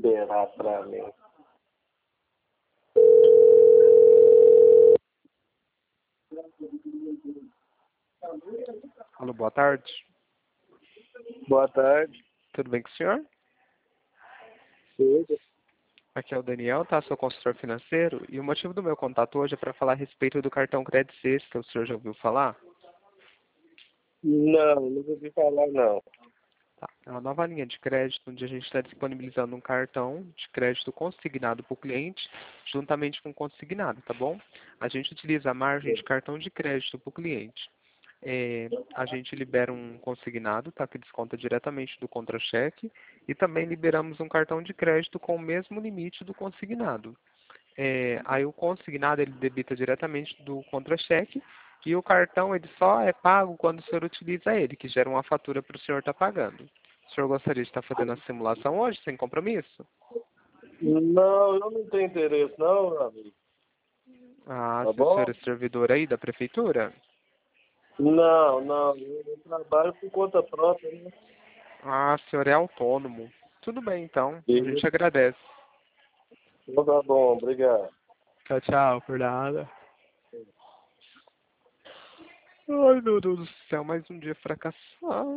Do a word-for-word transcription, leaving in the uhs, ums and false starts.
liberar para mim. Alô, boa tarde. Boa tarde. Tudo bem com o senhor? Tudo. Aqui é o Daniel, tá? Sou consultor financeiro. E o motivo do meu contato hoje é para falar a respeito do cartão Credit Sexta. O senhor já ouviu falar? Não, nunca ouvi falar, não. Tá. É uma nova linha de crédito onde a gente está disponibilizando um cartão de crédito consignado para o cliente, juntamente com o consignado, tá bom? A gente utiliza a margem de cartão de crédito para o cliente. É, a gente libera um consignado, tá, que desconta diretamente do contra-cheque, e também liberamos um cartão de crédito com o mesmo limite do consignado. É, aí o consignado ele debita diretamente do contra-cheque e o cartão ele só é pago quando o senhor utiliza ele, que gera uma fatura para o senhor estar pagando. O senhor gostaria de estar fazendo a simulação hoje, sem compromisso? Não, eu não tenho interesse, não, meu amigo. Ah, Tá se o senhor bom? é servidor aí da prefeitura? Não, não, eu trabalho por conta própria, né? Ah, o senhor é autônomo. Tudo bem, então. A E, gente agradece. então tá bom, obrigado. Tchau, tchau, por nada. Ai, meu Deus do céu, mais um dia fracassado.